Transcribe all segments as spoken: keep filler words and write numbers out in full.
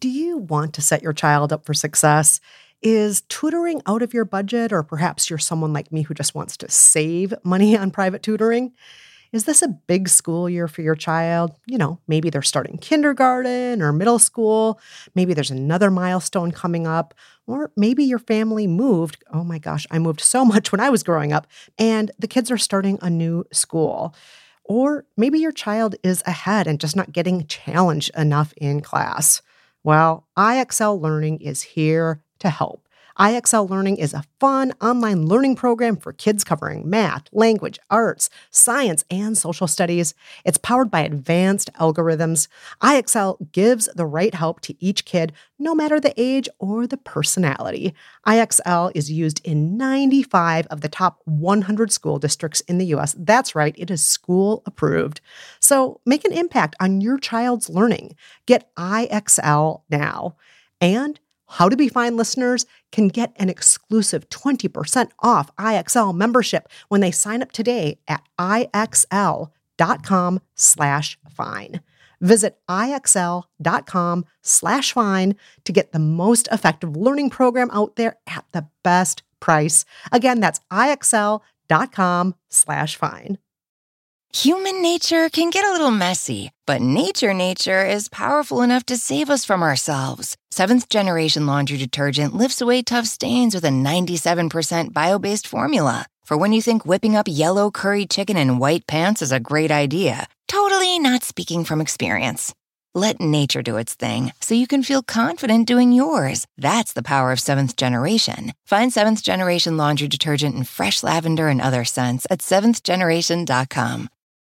Do you want to set your child up for success? Is tutoring out of your budget, or perhaps you're someone like me who just wants to save money on private tutoring? Is this a big school year for your child? You know, maybe they're starting kindergarten or middle school. Maybe there's another milestone coming up. Or maybe your family moved. Oh my gosh, I moved so much when I was growing up. And the kids are starting a new school. Or maybe your child is ahead and just not getting challenged enough in class. Well, I X L Learning is here to help. I X L Learning is a fun online learning program for kids covering math, language, arts, science, and social studies. It's powered by advanced algorithms. I X L gives the right help to each kid, no matter the age or the personality. I X L is used in ninety-five of the top one hundred school districts in the U S. That's right, it is school approved. So make an impact on your child's learning. Get I X L now. And How to Be Fine listeners can get an exclusive twenty percent off I X L membership when they sign up today at ixl.com slash fine. Visit ixl.com slash fine to get the most effective learning program out there at the best price. Again, that's ixl.com slash fine. Human nature can get a little messy, but nature nature is powerful enough to save us from ourselves. Seventh Generation Laundry Detergent lifts away tough stains with a ninety-seven percent bio-based formula. For when you think whipping up yellow curry chicken in white pants is a great idea. Totally not speaking from experience. Let nature do its thing so you can feel confident doing yours. That's the power of Seventh Generation. Find Seventh Generation Laundry Detergent in fresh lavender and other scents at seventh generation dot com.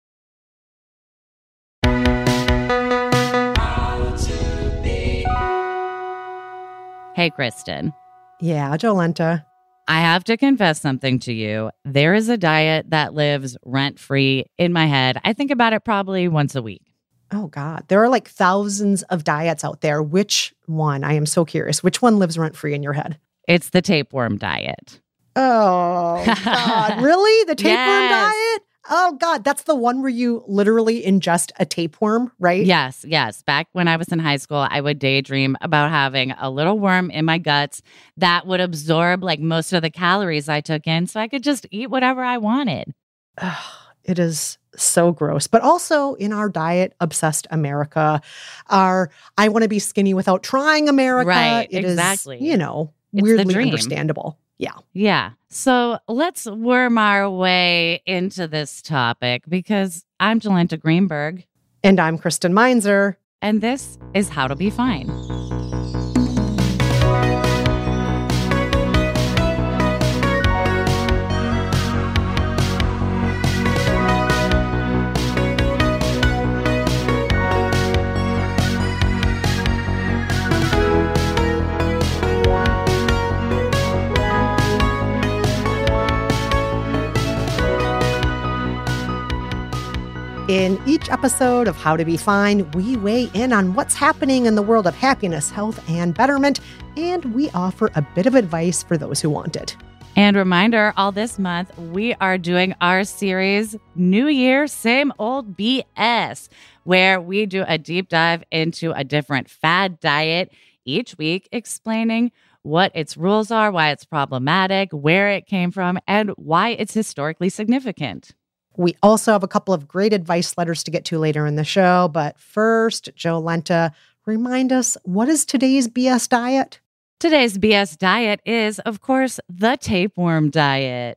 Hey, Kristen. Yeah, Jolenta. I have to confess something to you. There is a diet that lives rent-free in my head. I think about it probably once a week. Oh, God. There are like thousands of diets out there. Which one? I am so curious. Which one lives rent-free in your head? It's the tapeworm diet. Oh, God. Really? The tapeworm Yes. diet? Oh, God. That's the one where you literally ingest a tapeworm, right? Yes, yes. Back when I was in high school, I would daydream about having a little worm in my guts that would absorb like most of the calories I took in so I could just eat whatever I wanted. Ugh, it is so gross. But also in our diet obsessed America, our I want to be skinny without trying America. Right, it exactly. Is, you know, It's the weirdly dream. understandable. Yeah. Yeah. So let's worm our way into this topic because I'm Jolenta Greenberg. And I'm Kristen Meinzer. And this is How to Be Fine. In each episode of How to Be Fine, we weigh in on what's happening in the world of happiness, health, and betterment, and we offer a bit of advice for those who want it. And reminder, all this month, we are doing our series, New Year, Same Old B S, where we do a deep dive into a different fad diet each week, explaining what its rules are, why it's problematic, where it came from, and why it's historically significant. We also have a couple of great advice letters to get to later in the show. But first, Jolenta, remind us, what is today's B S diet? Today's B S diet is, of course, the tapeworm diet.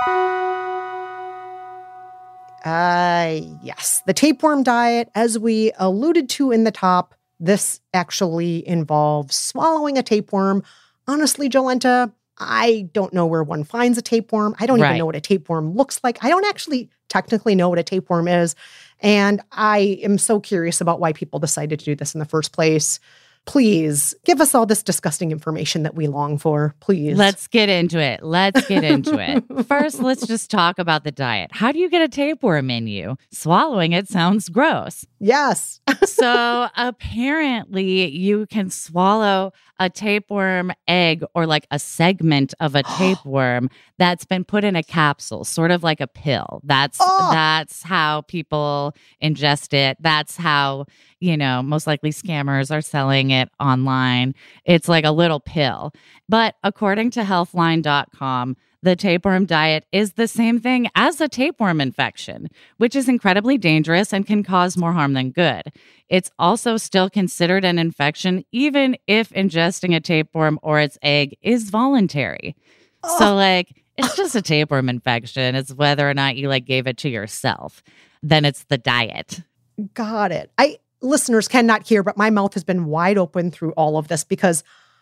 Uh, yes, the tapeworm diet, as we alluded to in the top, this actually involves swallowing a tapeworm. Honestly, Jolenta, I don't know where one finds a tapeworm. I don't Right. even know what a tapeworm looks like. I don't actually technically know what a tapeworm is. And I am so curious about why people decided to do this in the first place. Please give us all this disgusting information that we long for, please. Let's get into it. Let's get into it. First, let's just talk about the diet. How do you get a tapeworm in you? Swallowing it sounds gross. Yes. So apparently you can swallow a tapeworm egg or like a segment of a tapeworm that's been put in a capsule, sort of like a pill. That's Oh. that's how people ingest it. That's how, you know, most likely scammers are selling it online. It's like a little pill. But according to healthline dot com, the tapeworm diet is the same thing as a tapeworm infection, which is incredibly dangerous and can cause more harm than good. It's also still considered an infection, even if ingesting a tapeworm or its egg is voluntary. Oh. So, like, it's just a tapeworm infection. It's whether or not you, like, gave it to yourself. Then it's the diet. Got it. I listeners cannot hear, but my mouth has been wide open through all of this because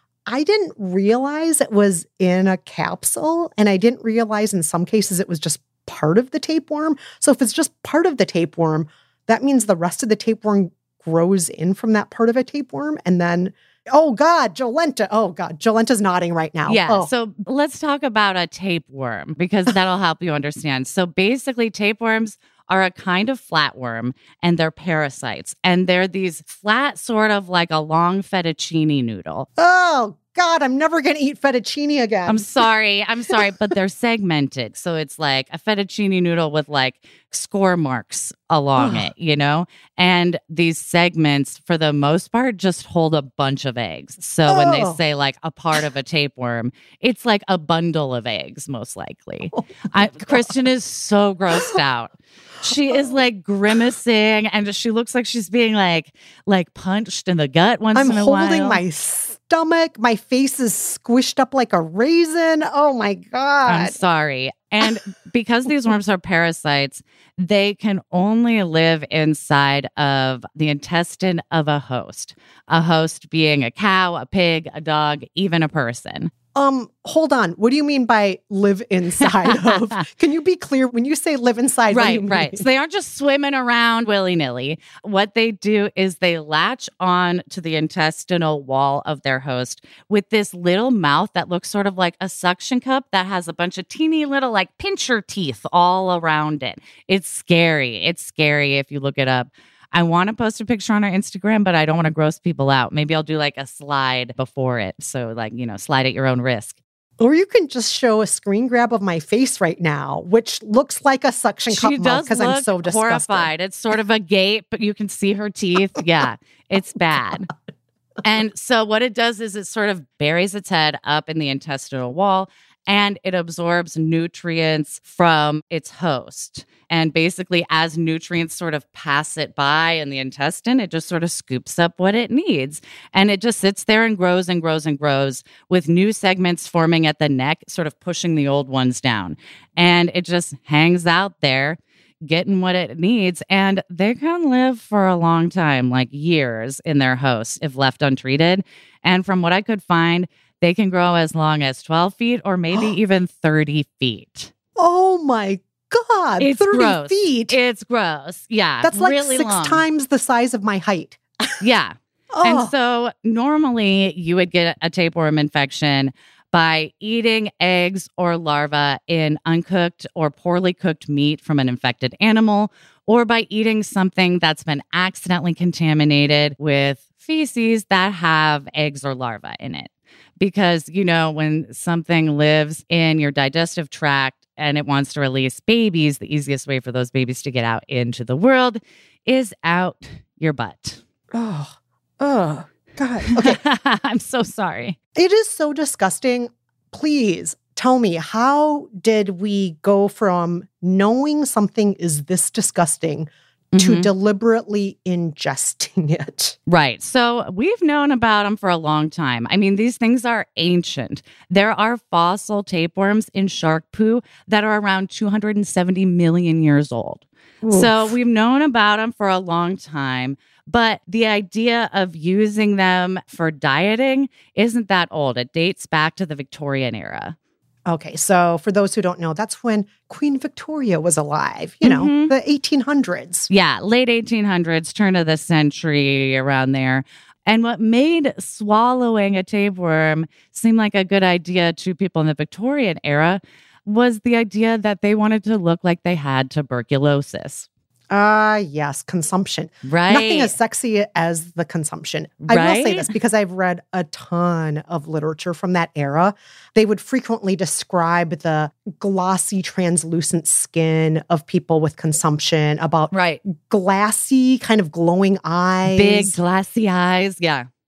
I didn't realize it was in a capsule, and I didn't realize in some cases it was just part of the tapeworm. So if it's just part of the tapeworm, that means the rest of the tapeworm grows in from that part of a tapeworm. And then, oh God, Jolenta. Oh God, Jolenta's nodding right now. Yeah. Oh. So let's talk about a tapeworm because that'll help you understand. So basically, tapeworms are a kind of flatworm, and they're parasites. And they're these flat, sort of like a long fettuccine noodle. Oh, God, I'm never going to eat fettuccine again. I'm sorry. I'm sorry, but they're segmented. So it's like a fettuccine noodle with like score marks along it, you know? And these segments, for the most part, just hold a bunch of eggs. So oh. when they say like a part of a tapeworm, it's like a bundle of eggs, most likely. Oh I, Kristen is so grossed out. She is like grimacing, and she looks like she's being like like punched in the gut once I'm in a while. I'm holding my stomach. My face is squished up like a raisin. Oh my God. I'm sorry. And because these worms are parasites, they can only live inside of the intestine of a host. A host being a cow, a pig, a dog, even a person. Um, hold on. What do you mean by live inside of? Can you be clear when you say live inside? Right, what do you mean? right. So they aren't just swimming around willy-nilly. What they do is they latch on to the intestinal wall of their host with this little mouth that looks sort of like a suction cup that has a bunch of teeny little like pincher teeth all around it. It's scary. It's scary if you look it up. I want to post a picture on our Instagram, but I don't want to gross people out. Maybe I'll do like a slide before it. So like, you know, slide at your own risk. Or you can just show a screen grab of my face right now, which looks like a suction cup mouth because I'm so disgusted. Horrified. It's sort of a gape, but you can see her teeth. Yeah, it's bad. And so what it does is it sort of buries its head up in the intestinal wall, and it absorbs nutrients from its host. And basically, as nutrients sort of pass it by in the intestine, it just sort of scoops up what it needs. And it just sits there and grows and grows and grows with new segments forming at the neck, sort of pushing the old ones down. And it just hangs out there, getting what it needs. And they can live for a long time, like years in their host if left untreated. And from what I could find, they can grow as long as twelve feet or maybe even thirty feet. Oh my God, it's thirty gross. feet. It's gross. Yeah. That's like really six long. times the size of my height. Yeah. Oh. And so normally you would get a tapeworm infection by eating eggs or larvae in uncooked or poorly cooked meat from an infected animal, or by eating something that's been accidentally contaminated with feces that have eggs or larvae in it. Because, you know, when something lives in your digestive tract and it wants to release babies, the easiest way for those babies to get out into the world is out your butt. Oh, oh, God. Okay. I'm so sorry. It is so disgusting. Please tell me, how did we go from knowing something is this disgusting to mm-hmm. deliberately ingesting it? Right. So we've known about them for a long time. I mean, these things are ancient. There are fossil tapeworms in shark poo that are around two hundred seventy million years old. Oof. So we've known about them for a long time. But the idea of using them for dieting isn't that old. It dates back to the Victorian era. Okay, so for those who don't know, that's when Queen Victoria was alive, you know, mm-hmm. the eighteen hundreds. Yeah, late eighteen hundreds, turn of the century, around there. And what made swallowing a tapeworm seem like a good idea to people in the Victorian era was the idea that they wanted to look like they had tuberculosis. Ah, uh, yes, consumption. Right. Nothing as sexy as the consumption. Right? I will say this because I've read a ton of literature from that era. They would frequently describe the glossy, translucent skin of people with consumption, about right. glassy, kind of glowing eyes. Big, glassy eyes, yeah.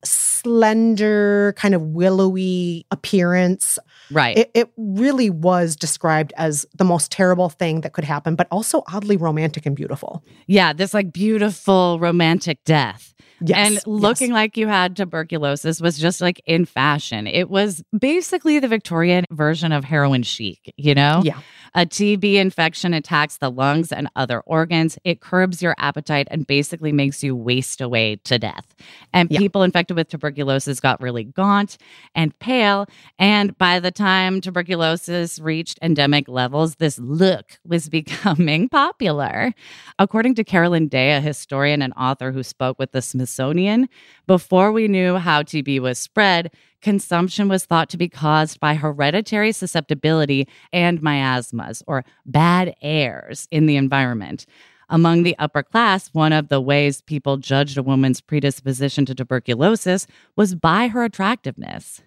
slender, kind of willowy appearance. Right. It, it really was described as the most terrible thing that could happen, but also oddly romantic and beautiful. Yeah, this like beautiful romantic death. Yes, and looking yes. like you had tuberculosis was just like in fashion. It was basically the Victorian version of heroin chic, you know? Yeah. A T B infection attacks the lungs and other organs. It curbs your appetite and basically makes you waste away to death. And Yeah. people infected with tuberculosis got really gaunt and pale. And by the time tuberculosis reached endemic levels, this look was becoming popular. According to Carolyn Day, a historian and author who spoke with the Smithsonian, before we knew how T B was spread, consumption was thought to be caused by hereditary susceptibility and miasmas, or bad airs, in the environment. Among the upper class, one of the ways people judged a woman's predisposition to tuberculosis was by her attractiveness.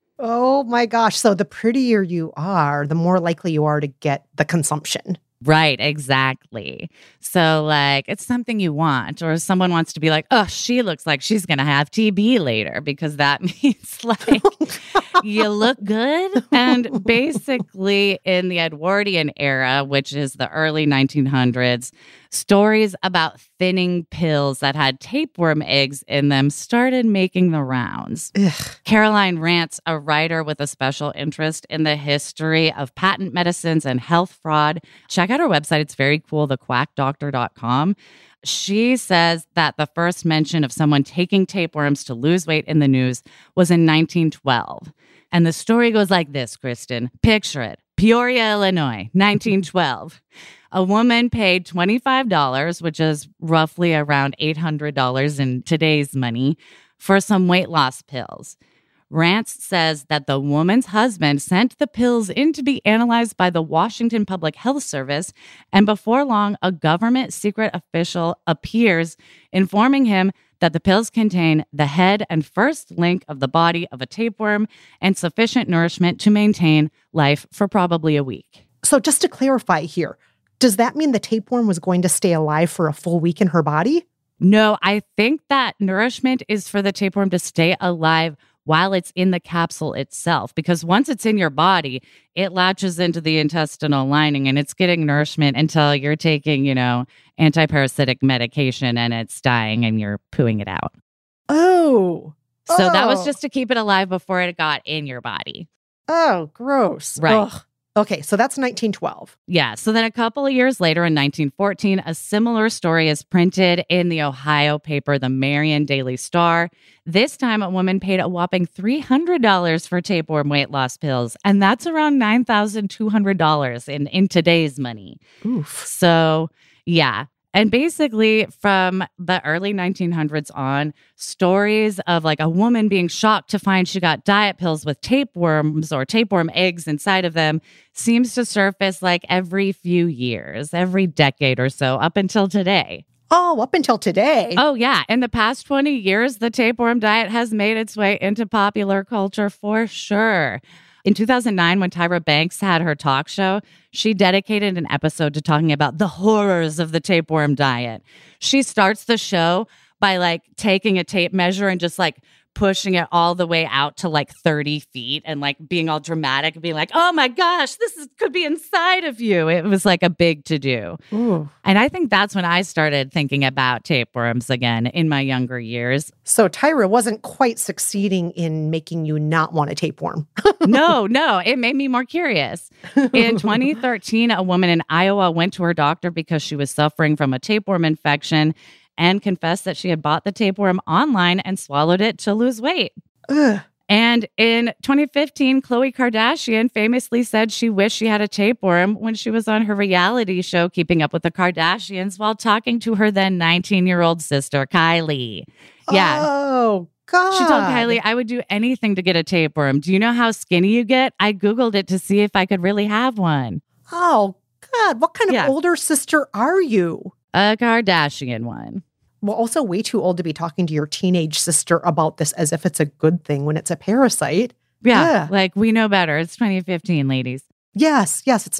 Oh my gosh. So the prettier you are, the more likely you are to get the consumption. Right, exactly. So, like, it's something you want, or someone wants to be like, oh, she looks like she's going to have T B later, because that means, like, you look good. And basically, in the Edwardian era, which is the early nineteen hundreds, stories about thinning pills that had tapeworm eggs in them started making the rounds. Ugh. Caroline Rance, a writer with a special interest in the history of patent medicines and health fraud. Check out her website. It's very cool, the quack doctor dot com. She says that the first mention of someone taking tapeworms to lose weight in the news was in nineteen twelve. And the story goes like this, Kristen. Picture it. Peoria, Illinois, nineteen twelve. A woman paid twenty-five dollars, which is roughly around eight hundred dollars in today's money, for some weight loss pills. Rance says that the woman's husband sent the pills in to be analyzed by the Washington Public Health Service, and before long, a government secret official appears, informing him that the pills contain the head and first link of the body of a tapeworm and sufficient nourishment to maintain life for probably a week. So just to clarify here, does that mean the tapeworm was going to stay alive for a full week in her body? No, I think that nourishment is for the tapeworm to stay alive while it's in the capsule itself, because once it's in your body, it latches into the intestinal lining and it's getting nourishment until you're taking, you know, antiparasitic medication and it's dying and you're pooing it out. Oh. So oh. that was just to keep it alive before it got in your body. Oh, gross. Right. Ugh. Okay, so that's nineteen twelve. Yeah. So then a couple of years later in nineteen fourteen, a similar story is printed in the Ohio paper, the Marion Daily Star. This time, a woman paid a whopping three hundred dollars for tapeworm weight loss pills. And that's around nine thousand two hundred dollars in, in today's money. Oof. So, yeah. And basically, from the early nineteen hundreds on, stories of like a woman being shocked to find she got diet pills with tapeworms or tapeworm eggs inside of them seems to surface like every few years, every decade or so, up until today. Oh, up until today. Oh, yeah. In the past twenty years, the tapeworm diet has made its way into popular culture for sure. In two thousand nine, when Tyra Banks had her talk show, she dedicated an episode to talking about the horrors of the tapeworm diet. She starts the show by like taking a tape measure and just like pushing it all the way out to like thirty feet and like being all dramatic and being like, oh my gosh, this is, could be inside of you. It was like a big to do. Ooh. And I think that's when I started thinking about tapeworms again in my younger years. So Tyra wasn't quite succeeding in making you not want a tapeworm. No, no, it made me more curious. In twenty thirteen, a woman in Iowa went to her doctor because she was suffering from a tapeworm infection and confessed that she had bought the tapeworm online and swallowed it to lose weight. Ugh. And in twenty fifteen, Khloe Kardashian famously said she wished she had a tapeworm when she was on her reality show, Keeping Up with the Kardashians, while talking to her then nineteen-year-old sister, Kylie. Yeah. Oh, God. She told Kylie, I would do anything to get a tapeworm. Do you know how skinny you get? I Googled it to see if I could really have one. Oh, God. What kind Yeah. of older sister are you? A Kardashian one. Well, also way too old to be talking to your teenage sister about this as if it's a good thing when it's a parasite. Yeah, Yeah. like we know better. It's twenty fifteen, ladies. Yes, yes. It's not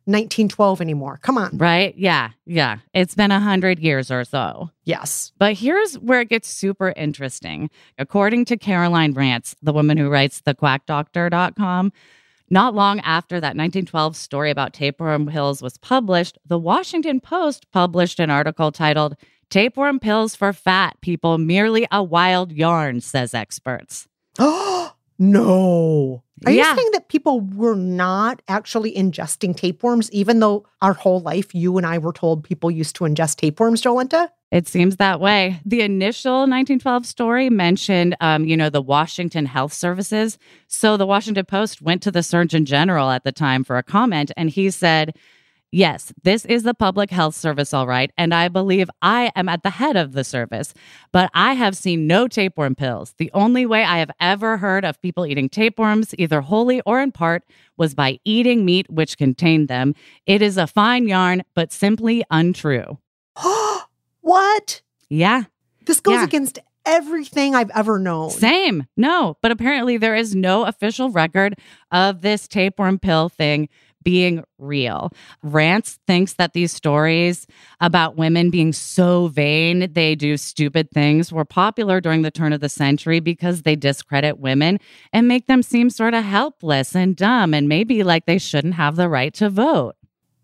nineteen twelve anymore. Come on. Right? Yeah. Yeah. It's been a hundred years or so. Yes. But here's where it gets super interesting. According to Caroline Rance, the woman who writes the quack doctor dot com, not long after that nineteen twelve story about tapeworm pills was published, the Washington Post published an article titled, "Tapeworm Pills for Fat People Merely a Wild Yarn, Says Experts." Oh, no. Are Yeah. you saying that people were not actually ingesting tapeworms, even though our whole life you and I were told people used to ingest tapeworms, Jolenta? It seems that way. The initial nineteen twelve story mentioned, um, you know, the Washington Health Services. So the Washington Post went to the Surgeon General at the time for a comment, and he said, "Yes, this is the public health service, all right, and I believe I am at the head of the service, but I have seen no tapeworm pills. The only way I have ever heard of people eating tapeworms, either wholly or in part, was by eating meat which contained them. It is a fine yarn, but simply untrue." What? Yeah. This goes Yeah. against everything I've ever known. Same. No, but apparently there is no official record of this tapeworm pill thing being real. Rance thinks that these stories about women being so vain they do stupid things were popular during the turn of the century because they discredit women and make them seem sort of helpless and dumb and maybe like they shouldn't have the right to vote.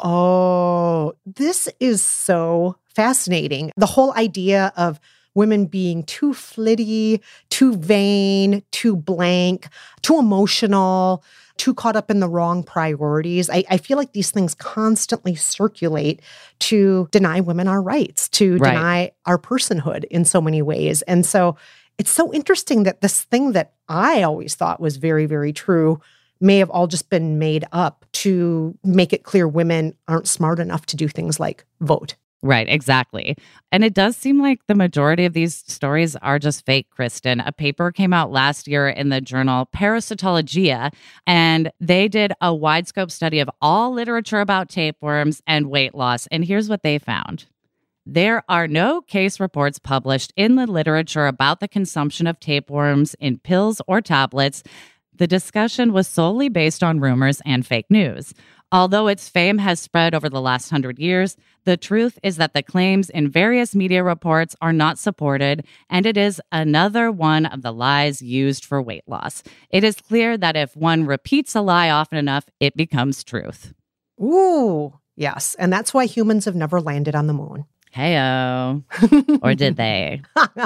Oh, this is so fascinating. The whole idea of women being too flitty, too vain, too blank, too emotional, too caught up in the wrong priorities. I, I feel like these things constantly circulate to deny women our rights, to Right. deny our personhood in so many ways. And so it's so interesting that this thing that I always thought was very, very true may have all just been made up to make it clear women aren't smart enough to do things like vote. Right, exactly. And it does seem like the majority of these stories are just fake, Kristen. A paper came out last year in the journal Parasitologia, and they did a wide scope study of all literature about tapeworms and weight loss. And here's what they found. There are no case reports published in the literature about the consumption of tapeworms in pills or tablets. The discussion was solely based on rumors and fake news. Although its fame has spread over the last hundred years, the truth is that the claims in various media reports are not supported, and it is another one of the lies used for weight loss. It is clear that if one repeats a lie often enough, it becomes truth. Ooh, yes. And that's why humans have never landed on the moon. Hey-o. Or did they?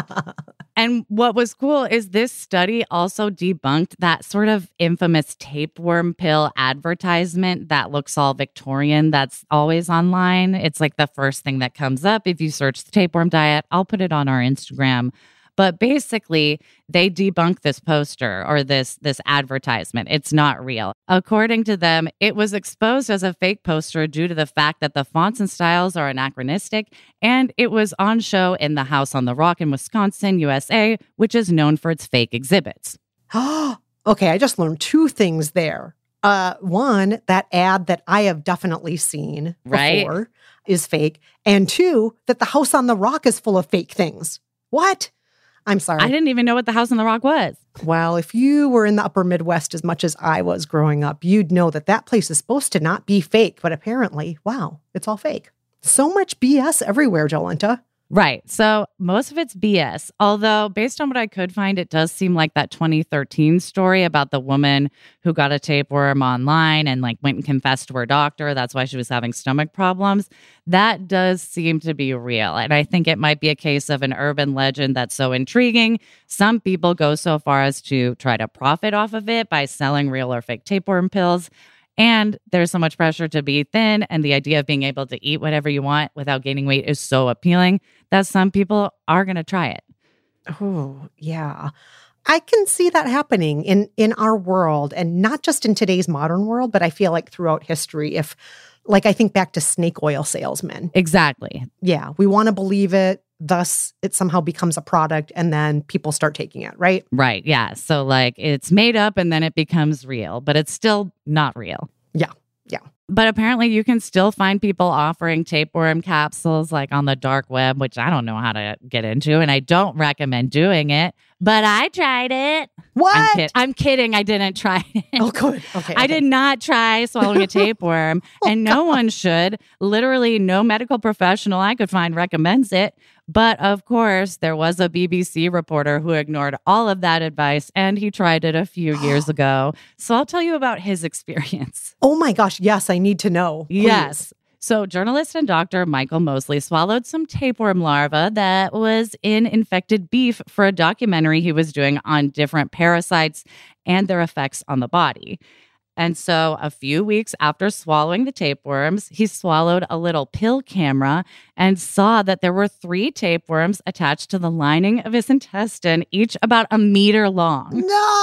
And what was cool is this study also debunked that sort of infamous tapeworm pill advertisement that looks all Victorian that's always online. It's like the first thing that comes up if you search the tapeworm diet. I'll put it on our Instagram. But basically, they debunk this poster or this this advertisement. It's not real. According to them, it was exposed as a fake poster due to the fact that the fonts and styles are anachronistic, and it was on show in the House on the Rock in Wisconsin, U S A, which is known for its fake exhibits. Okay, I just learned two things there. Uh, one, that ad that I have definitely seen Right. before is fake. And two, that the House on the Rock is full of fake things. What? I'm sorry. I didn't even know what the House on the Rock was. Well, if you were in the upper Midwest as much as I was growing up, you'd know that that place is supposed to not be fake. But apparently, wow, it's all fake. So much B S everywhere, Jolenta. Right. So most of it's B S. Although, based on what I could find, it does seem like that twenty thirteen story about the woman who got a tapeworm online and like went and confessed to her doctor. That's why she was having stomach problems. That does seem to be real. And I think it might be a case of an urban legend that's so intriguing. Some people go so far as to try to profit off of it by selling real or fake tapeworm pills. And there's so much pressure to be thin, and the idea of being able to eat whatever you want without gaining weight is so appealing that some people are going to try it. Oh, yeah. I can see that happening in, in our world, and not just in today's modern world, but I feel like throughout history. If, like, I think back to snake oil salesmen. Exactly. Yeah, we want to believe it. Thus, it somehow becomes a product, and then people start taking it, right? Right. Yeah. So, like, it's made up and then it becomes real, but it's still not real. Yeah. Yeah. But apparently, you can still find people offering tapeworm capsules like on the dark web, which I don't know how to get into, and I don't recommend doing it. But I tried it. What? I'm, kid- I'm kidding. I didn't try it. Oh, good. Okay. I okay. did not try swallowing a tapeworm, Oh, and no one should. Literally, no medical professional I could find recommends it. But of course, there was a B B C reporter who ignored all of that advice, and he tried it a few years ago. So I'll tell you about his experience. Oh my gosh. Yes, I need to know. Please. Yes. So, journalist and doctor Michael Mosley swallowed some tapeworm larva that was in infected beef for a documentary he was doing on different parasites and their effects on the body. And so, a few weeks after swallowing the tapeworms, he swallowed a little pill camera and saw that there were three tapeworms attached to the lining of his intestine, each about a meter long.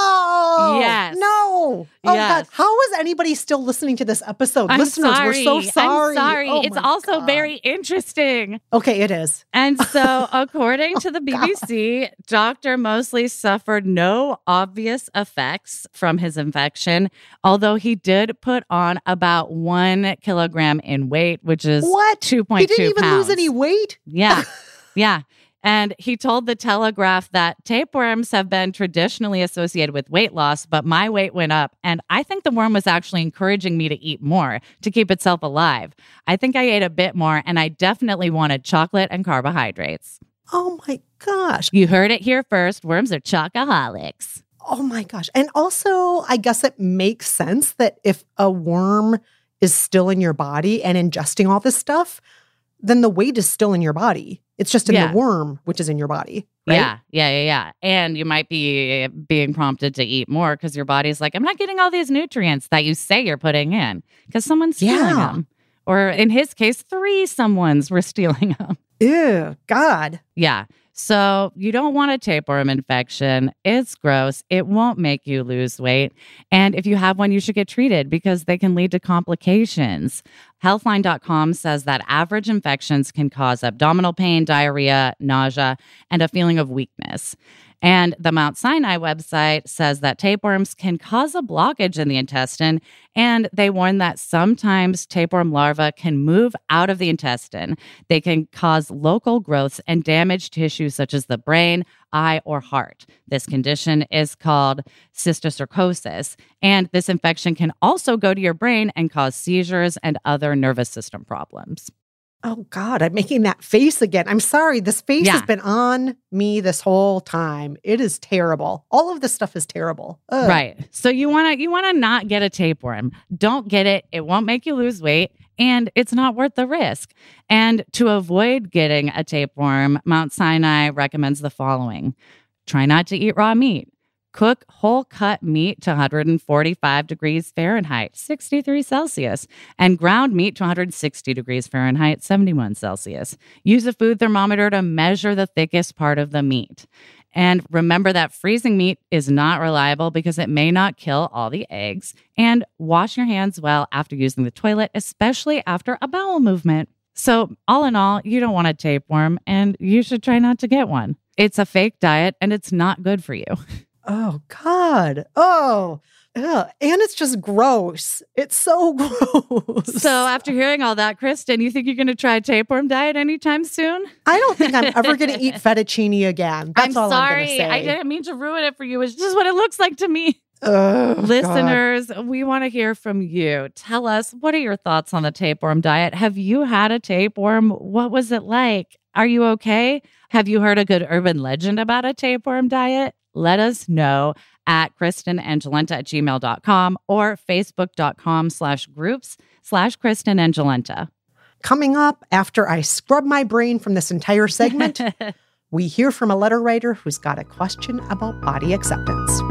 No. Yes. No. Oh, Yes. God. How is anybody still listening to this episode? I'm Listeners, sorry. we're so sorry. I'm sorry. Oh, it's my also God. very interesting. Okay, it is. And so, according to the B B C, Doctor Mosley suffered no obvious effects from his infection, although he did put on about one kilogram in weight, which is What? two He point two didn't even pounds. lose any weight? Yeah. Yeah. And he told the Telegraph that tapeworms have been traditionally associated with weight loss, but my weight went up. And I think the worm was actually encouraging me to eat more to keep itself alive. I think I ate a bit more, and I definitely wanted chocolate and carbohydrates. Oh, my gosh. You heard it here first. Worms are chocoholics. Oh, my gosh. And also, I guess it makes sense that if a worm is still in your body and ingesting all this stuff, then the weight is still in your body. It's just in Yeah. the worm, which is in your body. Right? Yeah, yeah, yeah, yeah. And you might be being prompted to eat more because your body's like, I'm not getting all these nutrients that you say you're putting in because someone's stealing Yeah. them. Or in his case, three someones were stealing them. Ew, God. Yeah. So you don't want a tapeworm infection. It's gross. It won't make you lose weight. And if you have one, you should get treated because they can lead to complications. Healthline dot com says that average infections can cause abdominal pain, diarrhea, nausea, and a feeling of weakness. And the Mount Sinai website says that tapeworms can cause a blockage in the intestine, and they warn that sometimes tapeworm larvae can move out of the intestine. They can cause local growths and damage tissues such as the brain, eye, or heart. This condition is called cysticercosis, and this infection can also go to your brain and cause seizures and other nervous system problems. Oh, God, I'm making that face again. I'm sorry. This face Yeah. has been on me this whole time. It is terrible. All of this stuff is terrible. Ugh. Right. So you want to you want to not get a tapeworm. Don't get it. It won't make you lose weight, and it's not worth the risk. And to avoid getting a tapeworm, Mount Sinai recommends the following. Try not to eat raw meat. Cook whole cut meat to one hundred forty-five degrees Fahrenheit, sixty-three Celsius, and ground meat to one hundred sixty degrees Fahrenheit, seventy-one Celsius. Use a food thermometer to measure the thickest part of the meat. And remember that freezing meat is not reliable because it may not kill all the eggs. And wash your hands well after using the toilet, especially after a bowel movement. So all in all, you don't want a tapeworm, and you should try not to get one. It's a fake diet, and it's not good for you. Oh, God. Oh, ugh. And it's just gross. It's so gross. So after hearing all that, Kristen, you think you're going to try a tapeworm diet anytime soon? I don't think I'm ever going to eat fettuccine again. That's I'm all sorry. I'm going to say. I didn't mean to ruin it for you. It's just what it looks like to me. Oh, God. Listeners, we want to hear from you. Tell us, what are your thoughts on the tapeworm diet? Have you had a tapeworm? What was it like? Are you okay? Have you heard a good urban legend about a tapeworm diet? Let us know at kristenangelenta at gmail dot com or facebook.com slash groups slash kristenangelenta. Coming up, after I scrub my brain from this entire segment, we hear from a letter writer who's got a question about body acceptance.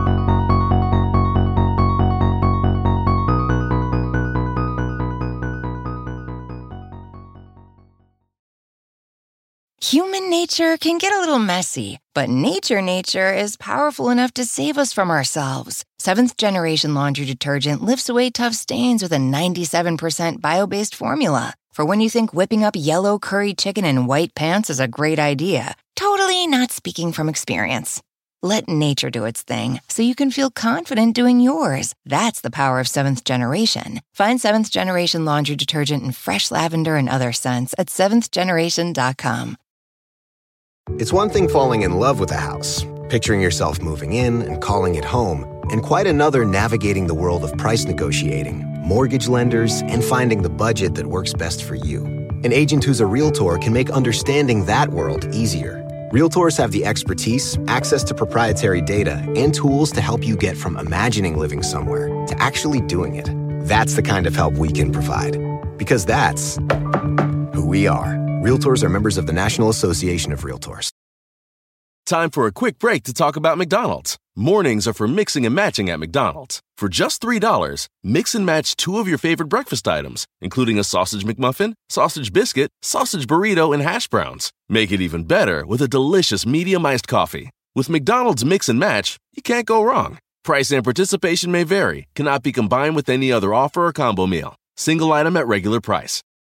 Human nature can get a little messy, but nature nature is powerful enough to save us from ourselves. Seventh Generation Laundry Detergent lifts away tough stains with a ninety-seven percent bio-based formula. For when you think whipping up yellow curry chicken in white pants is a great idea, totally not speaking from experience. Let nature do its thing so you can feel confident doing yours. That's the power of Seventh Generation. Find Seventh Generation Laundry Detergent in fresh lavender and other scents at seventh generation dot com. It's one thing falling in love with a house. picturing yourself moving in and calling it home, and quite another navigating the world of price negotiating, mortgage lenders, and finding the budget that works best for you. An agent who's a Realtor can make understanding that world easier. Realtors have the expertise, access to proprietary data, and tools to help you get from imagining living somewhere to actually doing it. That's the kind of help we can provide. Because that's who we are. Realtors are members of the National Association of Realtors. Time for a quick break to talk about McDonald's. Mornings are for mixing and matching at McDonald's. For just three dollars, mix and match two of your favorite breakfast items, including a sausage McMuffin, sausage biscuit, sausage burrito, and hash browns. Make it even better with a delicious medium iced coffee. With McDonald's Mix and Match, you can't go wrong. Price and participation may vary, cannot be combined with any other offer or combo meal. Single item at regular price.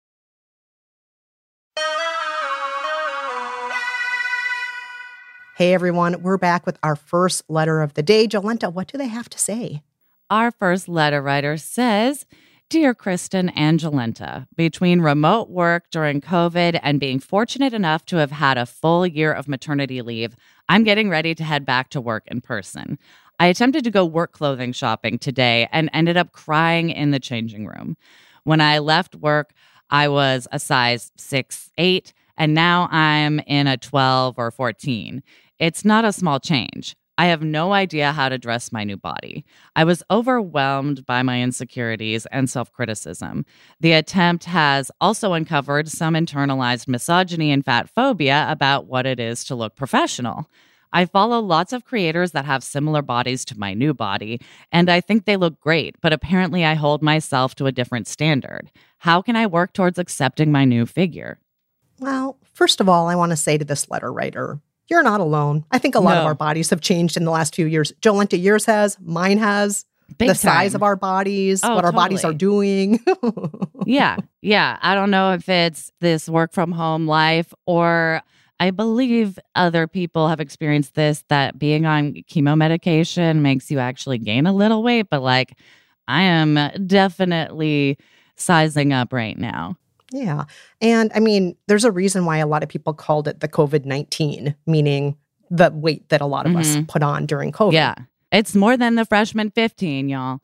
Hey everyone, we're back with our first letter of the day. Jolenta, what do they have to say? Our first letter writer says, Dear Kristen and Jolenta, between remote work during COVID and being fortunate enough to have had a full year of maternity leave, I'm getting ready to head back to work in person. I attempted to go work clothing shopping today and ended up crying in the changing room. When I left work, I was a size six eight, and now I'm in a twelve or fourteen. It's not a small change. I have no idea how to dress my new body. I was overwhelmed by my insecurities and self-criticism. The attempt has also uncovered some internalized misogyny and fat phobia about what it is to look professional. I follow lots of creators that have similar bodies to my new body, and I think they look great, but apparently I hold myself to a different standard. How can I work towards accepting my new figure? Well, first of all, I want to say to this letter writer, you're not alone. I think a lot No. of our bodies have changed in the last few years. Jolenta, yours has, mine has. Big the size time. of our bodies, Oh, what our bodies are totally. doing. Yeah, yeah. I don't know if it's this work from home life, or I believe other people have experienced this, that being on chemo medication makes you actually gain a little weight. But like, I am definitely sizing up right now. Yeah. And I mean, there's a reason why a lot of people called it the COVID nineteen, meaning the weight that a lot of us Mhm. put on during COVID. Yeah. It's more than the freshman fifteen, y'all.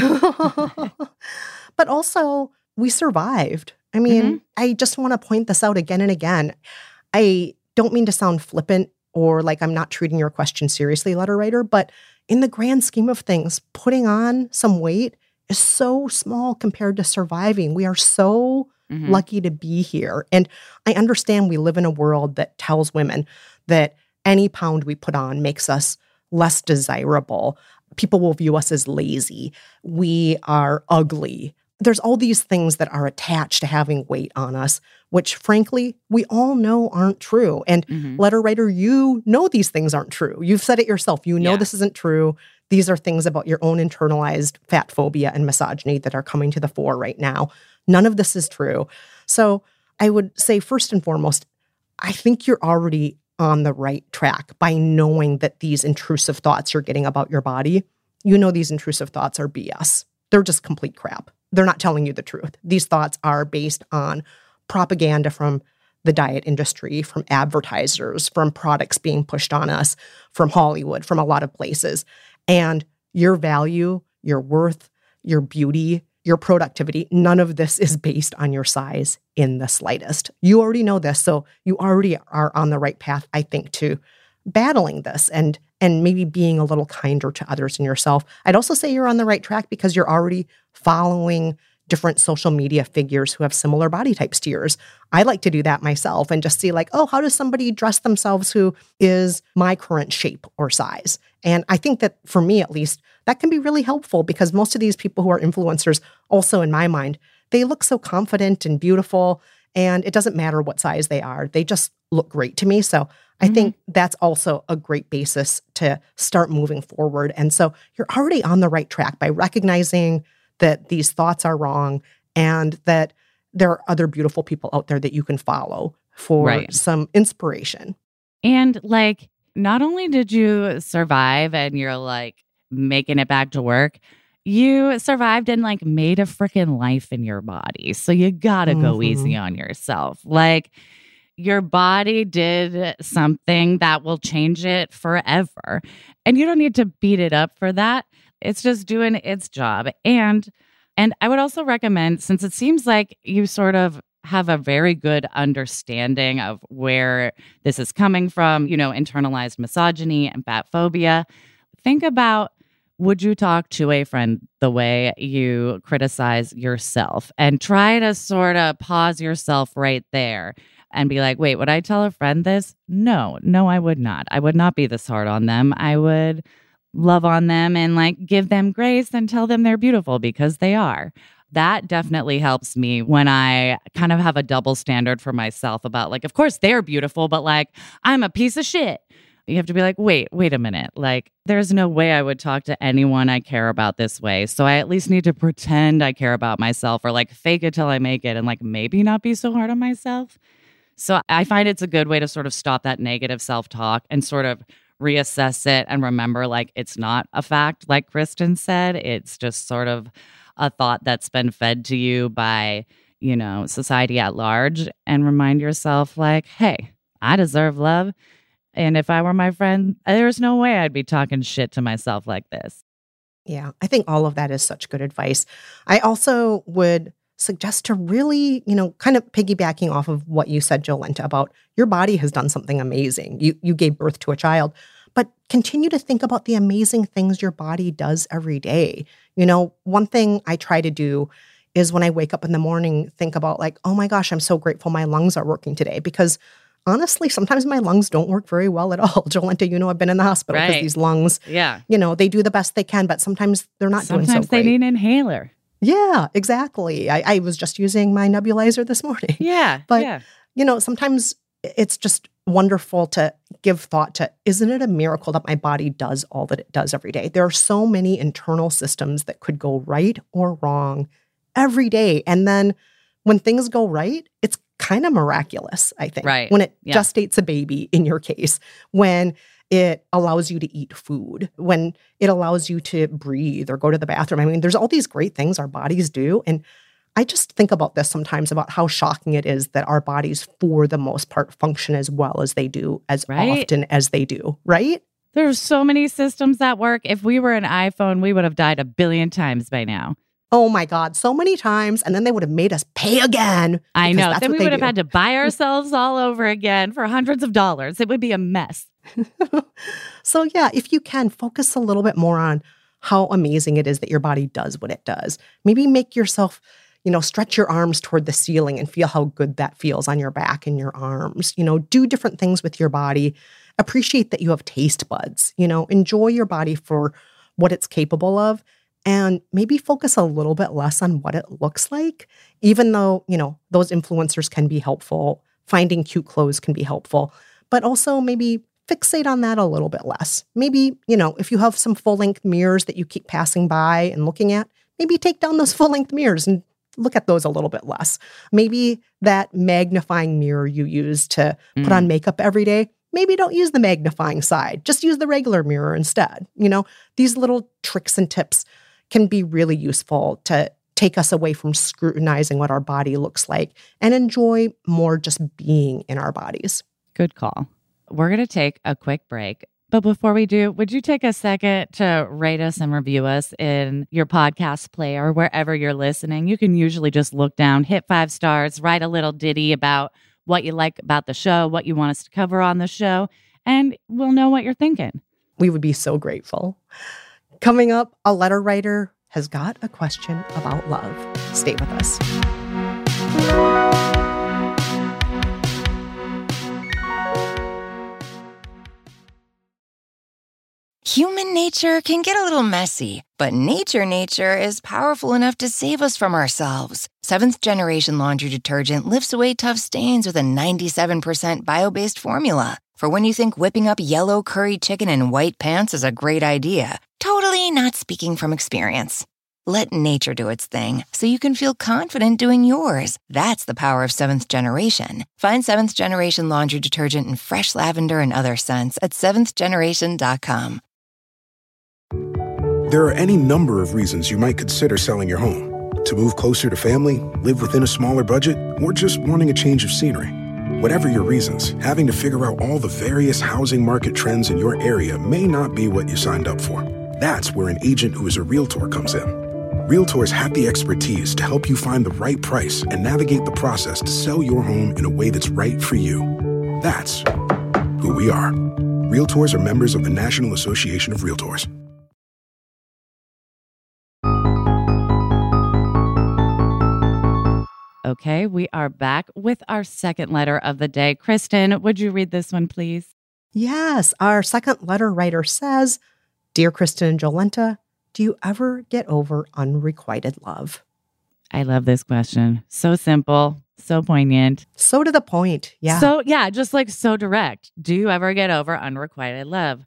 But also, we survived. I mean, Mhm. I just want to point this out again and again. I don't mean to sound flippant or like I'm not treating your question seriously, letter writer, but in the grand scheme of things, putting on some weight is so small compared to surviving. We are so Mhm. lucky to be here. And I understand we live in a world that tells women that any pound we put on makes us less desirable. People will view us as lazy. We are ugly. There's all these things that are attached to having weight on us, which frankly, we all know aren't true. And Mhm. letter writer, you know these things aren't true. You've said it yourself. You know Yeah. this isn't true. These are things about your own internalized fat phobia and misogyny that are coming to the fore right now. None of this is true. So I would say, first and foremost, I think you're already on the right track by knowing that these intrusive thoughts you're getting about your body, you know these intrusive thoughts are B S. They're just complete crap. They're not telling you the truth. These thoughts are based on propaganda from the diet industry, from advertisers, from products being pushed on us, from Hollywood, from a lot of places. And your value, your worth, your beauty, your productivity, none of this is based on your size in the slightest. You already know this, so you already are on the right path, I think, to battling this and and maybe being a little kinder to others and yourself. I'd also say you're on the right track because you're already following different social media figures who have similar body types to yours. I like to do that myself and just see like, oh, how does somebody dress themselves who is my current shape or size? And I think that for me, at least, that can be really helpful because most of these people who are influencers, also in my mind, they look so confident and beautiful, and it doesn't matter what size they are. They just look great to me. So I Mhm. think that's also a great basis to start moving forward. And so you're already on the right track by recognizing that these thoughts are wrong and that there are other beautiful people out there that you can follow for Right. some inspiration. And like, not only did you survive and you're like making it back to work, you survived and like made a freaking life in your body. So you gotta go Mhm. easy on yourself. Like, your body did something that will change it forever. And you don't need to beat it up for that. It's just doing its job. And and I would also recommend, since it seems like you sort of have a very good understanding of where this is coming from, you know, internalized misogyny and fat phobia, think about, would you talk to a friend the way you criticize yourself? And try to sort of pause yourself right there and be like, wait, would I tell a friend this? No, no, I would not. I would not be this hard on them. I would love on them and like give them grace and tell them they're beautiful because they are. That definitely helps me when I kind of have a double standard for myself about like, of course they're beautiful, but like, I'm a piece of shit. You have to be like, wait, wait a minute. Like, there's no way I would talk to anyone I care about this way. So I at least need to pretend I care about myself or like fake it till I make it and like maybe not be so hard on myself. So I find it's a good way to sort of stop that negative self-talk and sort of reassess it and remember like it's not a fact, like Kristen said. It's just sort of a thought that's been fed to you by, you know, society at large, and remind yourself like, hey, I deserve love. And if I were my friend, there's no way I'd be talking shit to myself like this. Yeah, I think all of that is such good advice. I also would suggest to really, you know, kind of piggybacking off of what you said, Jolenta, about your body has done something amazing. You you gave birth to a child, but continue to think about the amazing things your body does every day. You know, one thing I try to do is when I wake up in the morning, think about like, oh my gosh, I'm so grateful my lungs are working today, because honestly, sometimes my lungs don't work very well at all. Jolenta, you know, I've been in the hospital because right. these lungs, yeah, you know, they do the best they can, but sometimes they're not sometimes doing so great. Sometimes they need an inhaler. Yeah, exactly. I, I was just using my nebulizer this morning. Yeah, but, yeah. you know, sometimes it's just wonderful to give thought to, isn't it a miracle that my body does all that it does every day? There are so many internal systems that could go right or wrong every day. And then when things go right, it's kind of miraculous, I think. Right. When it yeah. gestates a baby, in your case, when it allows you to eat food, when it allows you to breathe or go to the bathroom. I mean, there's all these great things our bodies do. And I just think about this sometimes, about how shocking it is that our bodies, for the most part, function as well as they do, as right? often as they do, right? There's so many systems that work. If we were an iPhone, we would have died a billion times by now. Oh my God, so many times. And then they would have made us pay again. I know. Then we would do. have had to buy ourselves all over again for hundreds of dollars. It would be a mess. So yeah, if you can, focus a little bit more on how amazing it is that your body does what it does. Maybe make yourself, you know, stretch your arms toward the ceiling and feel how good that feels on your back and your arms. You know, do different things with your body. Appreciate that you have taste buds. You know, enjoy your body for what it's capable of. And maybe focus a little bit less on what it looks like, even though, you know, those influencers can be helpful. Finding cute clothes can be helpful. But also maybe fixate on that a little bit less. Maybe, you know, if you have some full-length mirrors that you keep passing by and looking at, maybe take down those full-length mirrors and look at those a little bit less. Maybe that magnifying mirror you use to mm. put on makeup every day, maybe don't use the magnifying side. Just use the regular mirror instead. You know, these little tricks and tips can be really useful to take us away from scrutinizing what our body looks like and enjoy more just being in our bodies. Good call. We're going to take a quick break. But before we do, would you take a second to rate us and review us in your podcast player, wherever you're listening? You can usually just look down, hit five stars, write a little ditty about what you like about the show, what you want us to cover on the show, and we'll know what you're thinking. We would be so grateful. Coming up, a letter writer has got a question about love. Stay with us. Human nature can get a little messy, but nature nature is powerful enough to save us from ourselves. Seventh Generation Laundry Detergent lifts away tough stains with a ninety-seven percent bio-based formula. For when you think whipping up yellow curry chicken in white pants is a great idea. Totally not speaking from experience. Let nature do its thing so you can feel confident doing yours. That's the power of Seventh Generation. Find Seventh Generation Laundry Detergent in fresh lavender and other scents at seventh generation dot com. There are any number of reasons you might consider selling your home. To move closer to family, live within a smaller budget, or just wanting a change of scenery. Whatever your reasons, having to figure out all the various housing market trends in your area may not be what you signed up for. That's where an agent who is a Realtor comes in. Realtors have the expertise to help you find the right price and navigate the process to sell your home in a way that's right for you. That's who we are. Realtors are members of the National Association of Realtors. Okay, we are back with our second letter of the day. Kristen, would you read this one, please? Yes, our second letter writer says, Dear Kristen and Jolenta, do you ever get over unrequited love? I love this question. So simple, so poignant. So to the point. Yeah. So, yeah, just like so direct. Do you ever get over unrequited love?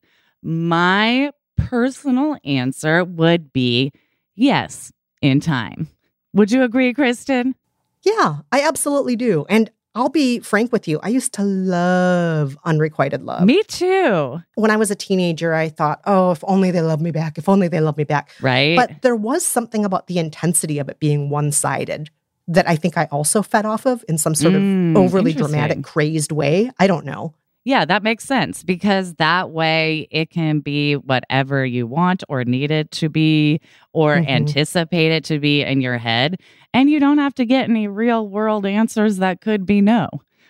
My personal answer would be yes, in time. Would you agree, Kristen? Yeah, I absolutely do. And I'll be frank with you. I used to love unrequited love. Me too. When I was a teenager, I thought, oh, if only they love me back, if only they love me back. Right. But there was something about the intensity of it being one-sided that I think I also fed off of in some sort Mm, of overly interesting. dramatic, crazed way. I don't know. Yeah, that makes sense because that way it can be whatever you want or need it to be or Mhm. anticipate it to be in your head. And you don't have to get any real world answers that could be no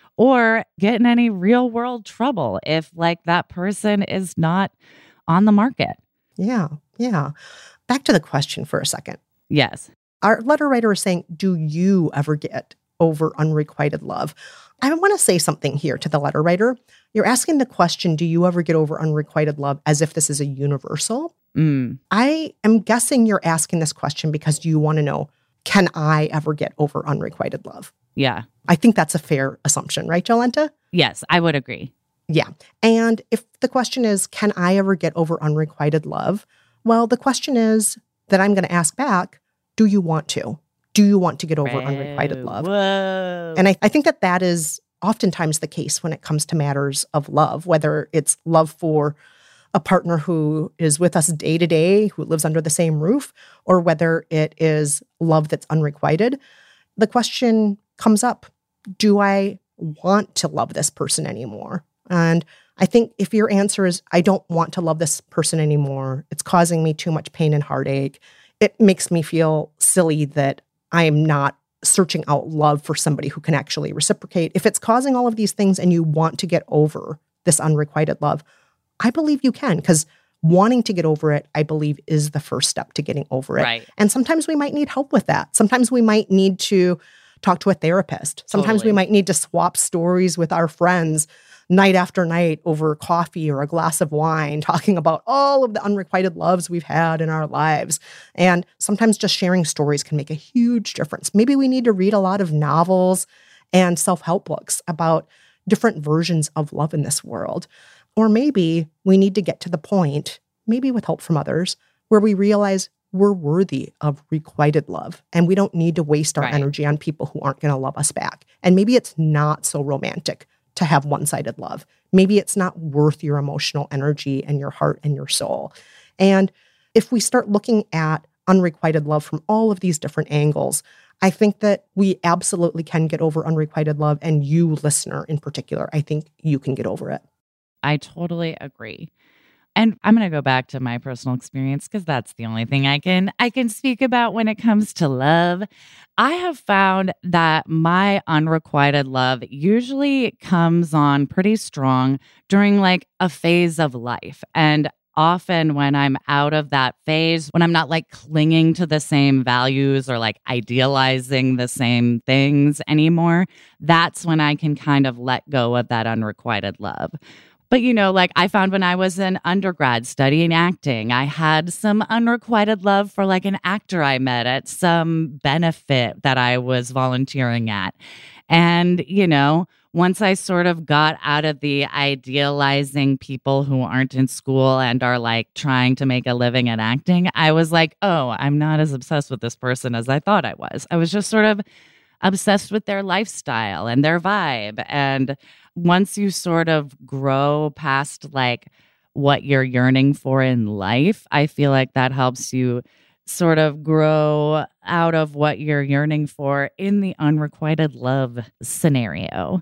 or get in any real world trouble if like that person is not on the market. Yeah, yeah. Back to the question for a second. Yes. Our letter writer is saying, do you ever get over unrequited love? I want to say something here to the letter writer. You're asking the question, do you ever get over unrequited love, as if this is a universal? Mm. I am guessing you're asking this question because you want to know, can I ever get over unrequited love? Yeah. I think that's a fair assumption, right, Jolenta? Yes, I would agree. Yeah. And if the question is, can I ever get over unrequited love? Well, the question is that I'm going to ask back, do you want to? Do you want to get over unrequited love? Whoa. And I, I think that that is oftentimes the case when it comes to matters of love, whether it's love for a partner who is with us day to day, who lives under the same roof, or whether it is love that's unrequited. The question comes up, do I want to love this person anymore? And I think if your answer is, I don't want to love this person anymore, it's causing me too much pain and heartache, it makes me feel silly that I am not searching out love for somebody who can actually reciprocate. If it's causing all of these things and you want to get over this unrequited love, I believe you can, because wanting to get over it, I believe, is the first step to getting over it. Right. And sometimes we might need help with that. Sometimes we might need to talk to a therapist. Sometimes Totally. we might need to swap stories with our friends night after night over coffee or a glass of wine, talking about all of the unrequited loves we've had in our lives. And sometimes just sharing stories can make a huge difference. Maybe we need to read a lot of novels and self-help books about different versions of love in this world. Or maybe we need to get to the point, maybe with help from others, where we realize we're worthy of requited love and we don't need to waste our Right. energy on people who aren't going to love us back. And maybe it's not so romantic to have one-sided love. Maybe it's not worth your emotional energy and your heart and your soul. And if we start looking at unrequited love from all of these different angles, I think that we absolutely can get over unrequited love. And you, listener in particular, I think you can get over it. I totally agree. And I'm going to go back to my personal experience because that's the only thing I can I can speak about when it comes to love. I have found that my unrequited love usually comes on pretty strong during like a phase of life. And often when I'm out of that phase, when I'm not like clinging to the same values or like idealizing the same things anymore, that's when I can kind of let go of that unrequited love. But, you know, like I found when I was an undergrad studying acting, I had some unrequited love for like an actor I met at some benefit that I was volunteering at. And, you know, once I sort of got out of the idealizing people who aren't in school and are like trying to make a living at acting, I was like, oh, I'm not as obsessed with this person as I thought I was. I was just sort of obsessed with their lifestyle and their vibe. And once you sort of grow past like what you're yearning for in life, I feel like that helps you sort of grow out of what you're yearning for in the unrequited love scenario.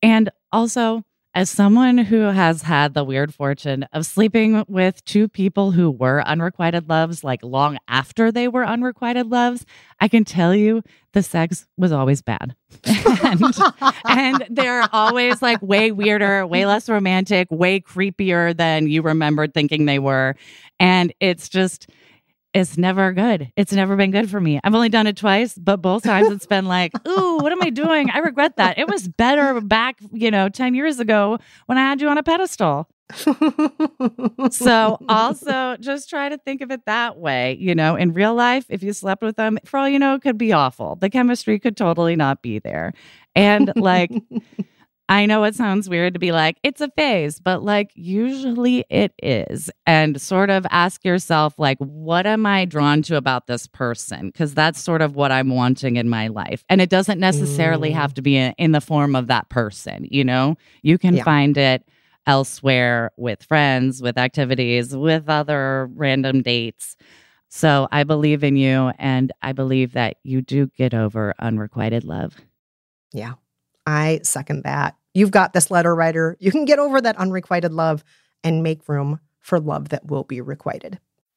And also, as someone who has had the weird fortune of sleeping with two people who were unrequited loves, like long after they were unrequited loves, I can tell you the sex was always bad. and, and they're always like way weirder, way less romantic, way creepier than you remembered thinking they were. And it's just... It's never good. It's never been good for me. I've only done it twice, but both times it's been like, ooh, what am I doing? I regret that. It was better back, you know, ten years ago when I had you on a pedestal. So also just try to think of it that way. You know, in real life, if you slept with them, for all you know, it could be awful. The chemistry could totally not be there. And like... I know it sounds weird to be like, it's a phase, but like usually it is. And sort of ask yourself, like, what am I drawn to about this person? Because that's sort of what I'm wanting in my life. And it doesn't necessarily mm. have to be in, in the form of that person, you know? You can yeah. find it elsewhere with friends, with activities, with other random dates. So I believe in you, and I believe that you do get over unrequited love. Yeah. I second that. You've got this, letter writer. You can get over that unrequited love and make room for love that will be requited.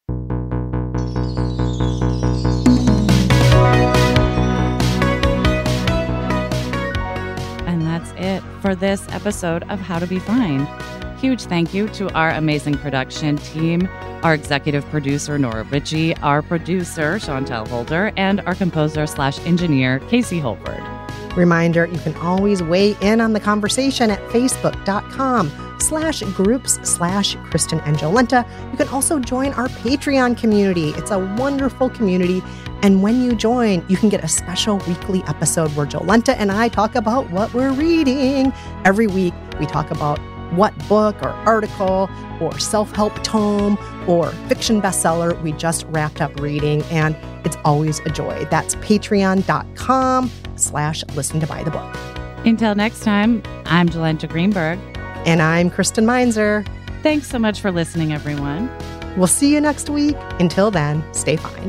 And that's it for this episode of How to Be Fine. Huge thank you to our amazing production team, our executive producer, Nora Ritchie, our producer, Chantel Holder, and our composer slash engineer, Casey Holford. Reminder, you can always weigh in on the conversation at facebook.com slash groups slash Kristen and Jolenta. You can also join our Patreon community. It's a wonderful community. And when you join, you can get a special weekly episode where Jolenta and I talk about what we're reading. Every week, we talk about what book or article or self-help tome or fiction bestseller we just wrapped up reading. And it's always a joy. That's patreon.com slash listen to buy the book. Until next time, I'm Jolenta Greenberg. And I'm Kristen Meinzer. Thanks so much for listening, everyone. We'll see you next week. Until then, stay fine.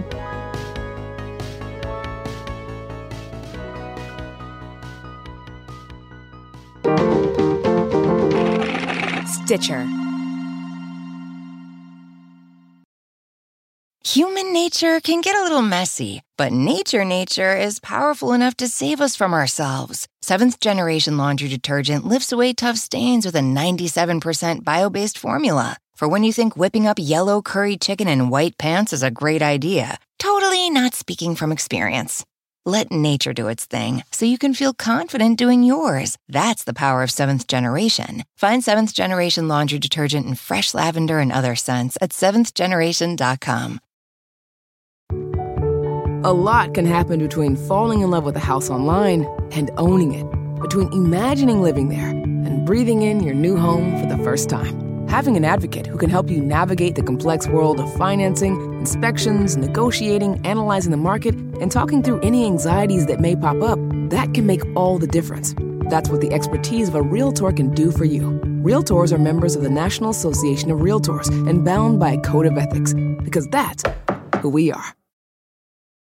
Stitcher. Human nature can get a little messy, but nature nature is powerful enough to save us from ourselves. Seventh Generation Laundry Detergent lifts away tough stains with a ninety-seven percent bio-based formula. For when you think whipping up yellow curry chicken in white pants is a great idea, totally not speaking from experience. Let nature do its thing so you can feel confident doing yours. That's the power of Seventh Generation. Find Seventh Generation Laundry Detergent in fresh lavender and other scents at seventh generation dot com. A lot can happen between falling in love with a house online and owning it. Between imagining living there and breathing in your new home for the first time. Having an advocate who can help you navigate the complex world of financing, inspections, negotiating, analyzing the market, and talking through any anxieties that may pop up, that can make all the difference. That's what the expertise of a Realtor can do for you. Realtors are members of the National Association of Realtors and bound by a code of ethics, because that's who we are.